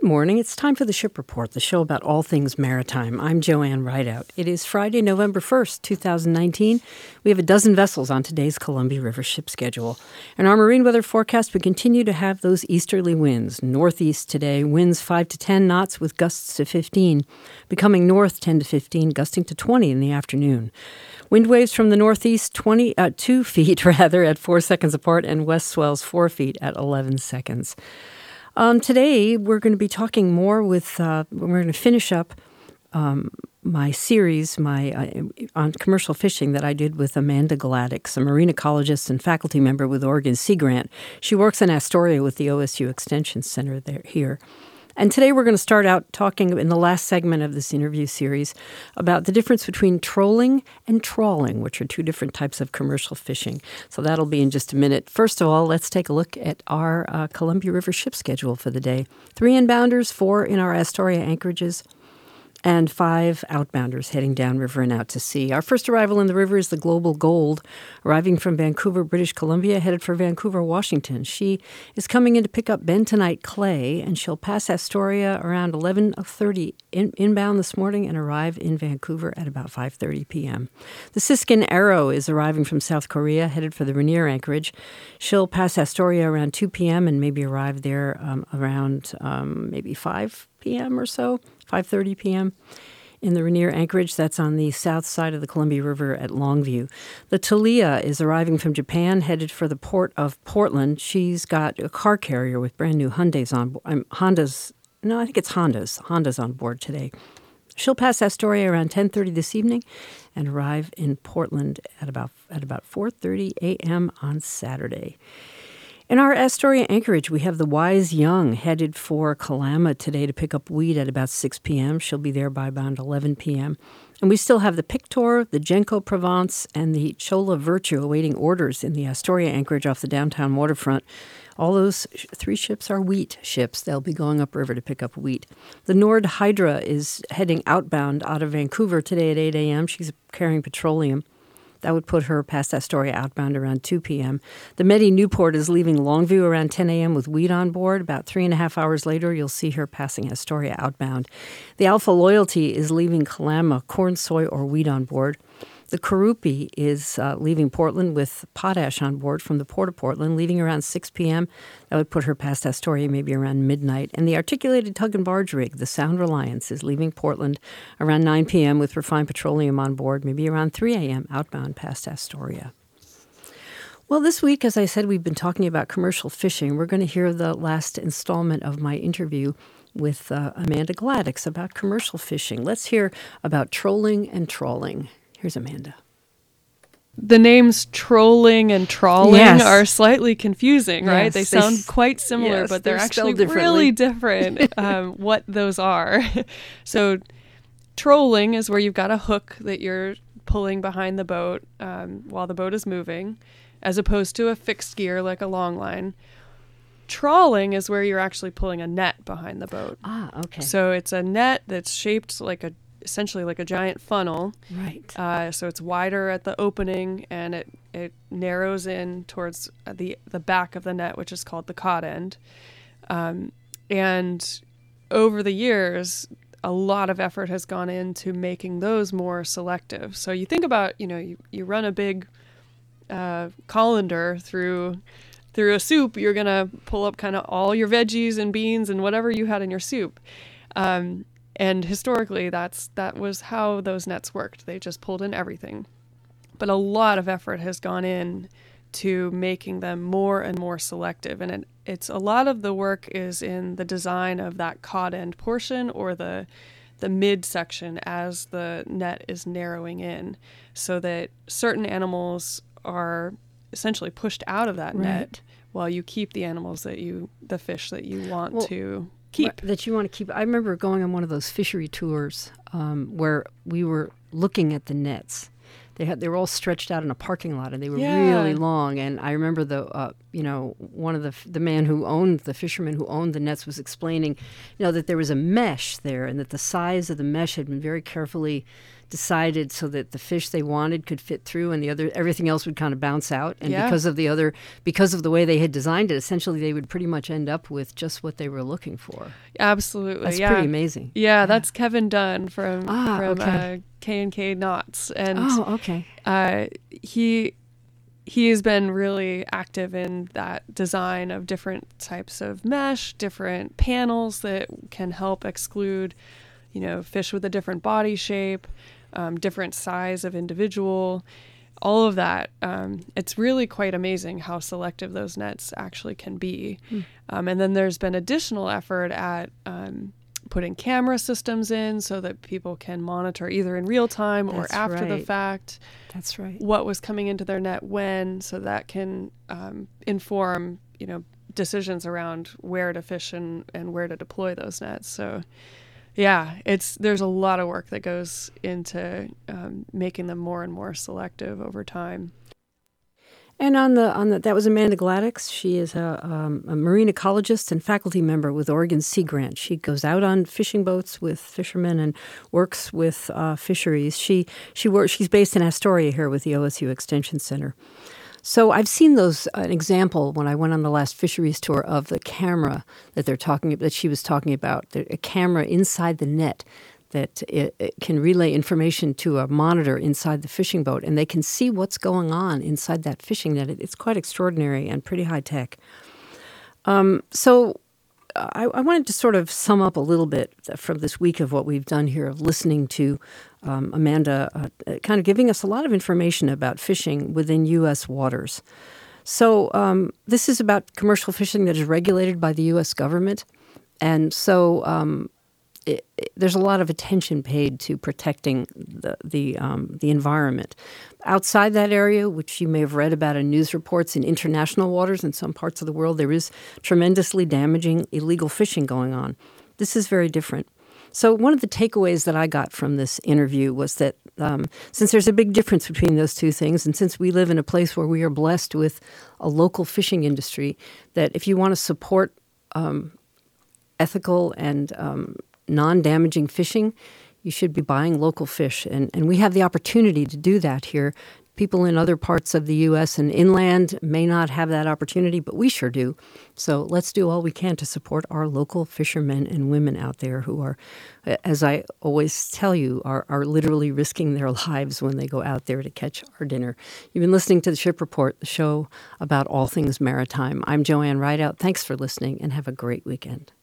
morning. It's time for the Ship Report, the show about all things maritime. I'm Joanne Rideout. It is Friday, November 1st, 2019. We have a dozen vessels on today's Columbia River ship schedule. In our marine weather forecast, we continue to have those easterly winds. Northeast today, winds 5 to 10 knots with gusts to 15, becoming north 10 to 15, gusting to 20 in the afternoon. Wind waves from the northeast 2 feet at 4 seconds apart, and west swells 4 feet at 11 seconds. Today, we're going to be talking more with, we're going to finish up my series on commercial fishing that I did with Amanda Gladix, a marine ecologist and faculty member with Oregon Sea Grant. She works in Astoria with the OSU Extension Center here. And today we're going to start out talking in the last segment of this interview series about the difference between trolling and trawling, which are two different types of commercial fishing. So that'll be in just a minute. First of all, let's take a look at our Columbia River ship schedule for the day. 3 inbounders, 4 in our Astoria anchorages, and 5 outbounders heading downriver and out to sea. Our first arrival in the river is the Global Gold, arriving from Vancouver, British Columbia, headed for Vancouver, Washington. She is coming in to pick up bentonite clay, and she'll pass Astoria around 11:30 inbound this morning and arrive in Vancouver at about 5:30 p.m. The Siskin Arrow is arriving from South Korea, headed for the Rainier anchorage. She'll pass Astoria around 2 p.m. and maybe arrive there around maybe 5 p.m. or so, 5:30 p.m. in the Rainier anchorage. That's on the south side of the Columbia River at Longview. The Talia is arriving from Japan, headed for the port of Portland. She's got a car carrier with brand new Hondas on board today. She'll pass Astoria around 10:30 this evening and arrive in Portland at about 4:30 a.m. on Saturday. In our Astoria anchorage, we have the Wise Young headed for Kalama today to pick up weed at about 6 p.m. She'll be there by about 11 p.m. And we still have the Pictor, the Genco Provence, and the Chola Virtue awaiting orders in the Astoria anchorage off the downtown waterfront. All those 3 ships are wheat ships. They'll be going upriver to pick up wheat. The Nord Hydra is heading outbound out of Vancouver today at 8 a.m. She's carrying petroleum. That would put her past Astoria outbound around 2 p.m. The Medi Newport is leaving Longview around 10 a.m. with wheat on board. About 3.5 hours later, you'll see her passing Astoria outbound. The Alpha Loyalty is leaving Kalama, corn, soy, or wheat on board. The Karupi is leaving Portland with potash on board from the Port of Portland, leaving around 6 p.m. That would put her past Astoria maybe around midnight. And the articulated tug and barge rig, the Sound Reliance, is leaving Portland around 9 p.m. with refined petroleum on board, maybe around 3 a.m. outbound past Astoria. Well, this week, as I said, we've been talking about commercial fishing. We're going to hear the last installment of my interview with Amanda Gladix about commercial fishing. Let's hear about trolling and trawling. Here's Amanda. The names trolling and trawling are slightly confusing, right? Yes, they sound quite similar, but they're actually really different what those are. So trolling is where you've got a hook that you're pulling behind the boat while the boat is moving, as opposed to a fixed gear like a long line. Trawling is where you're actually pulling a net behind the boat. Ah, okay. So it's a net that's shaped essentially like a giant funnel. Right. So it's wider at the opening, and it narrows in towards the back of the net, which is called the cod end. And over the years, a lot of effort has gone into making those more selective. So you think about, you run a big colander through a soup, you're going to pull up kind of all your veggies and beans and whatever you had in your soup. And historically, that was how those nets worked. They just pulled in everything. But a lot of effort has gone in to making them more and more selective. And it's a lot of the work is in the design of that cod end portion or the midsection as the net is narrowing in, so that certain animals are essentially pushed out of that net while you keep the fish that you want to keep. That you want to keep. I remember going on one of those fishery tours where we were looking at the nets. They were all stretched out in a parking lot, and they were really long. And I remember one of the fisherman who owned the nets was explaining, that there was a mesh there, and that the size of the mesh had been very carefully decided so that the fish they wanted could fit through, and everything else would kind of bounce out. And Yeah. because of the way they had designed it, essentially they would pretty much end up with just what they were looking for. Absolutely. That's yeah. pretty amazing. Yeah, that's Kevin Dunn from okay. K&K Knots. And okay. he has been really active in that design of different types of mesh, different panels that can help exclude, fish with a different body shape, different size of individual, all of that. It's really quite amazing how selective those nets actually can be. And then there's been additional effort at putting camera systems in so that people can monitor either in real time or That's after the right. fact. That's right. What was coming into their net when, so that can inform, decisions around where to fish and where to deploy those nets. So, yeah, there's a lot of work that goes into making them more and more selective over time. And that was Amanda Gladys. She is a marine ecologist and faculty member with Oregon Sea Grant. She goes out on fishing boats with fishermen and works with fisheries. She's based in Astoria here with the OSU Extension Center. So I've seen an example when I went on the last fisheries tour of the camera that she was talking about, a camera inside the net that it can relay information to a monitor inside the fishing boat, and they can see what's going on inside that fishing net. It's quite extraordinary and pretty high tech. So I wanted to sort of sum up a little bit from this week of what we've done here, of listening to Amanda kind of giving us a lot of information about fishing within U.S. waters. So this is about commercial fishing that is regulated by the U.S. government, and so there's a lot of attention paid to protecting the environment. Outside that area, which you may have read about in news reports, in international waters in some parts of the world, there is tremendously damaging illegal fishing going on. This is very different. So one of the takeaways that I got from this interview was that since there's a big difference between those two things, and since we live in a place where we are blessed with a local fishing industry, that if you want to support ethical and non-damaging fishing, you should be buying local fish. And we have the opportunity to do that here. People in other parts of the U.S. and inland may not have that opportunity, but we sure do. So let's do all we can to support our local fishermen and women out there who are, as I always tell you, are literally risking their lives when they go out there to catch our dinner. You've been listening to The Ship Report, the show about all things maritime. I'm Joanne Rideout. Thanks for listening, and have a great weekend.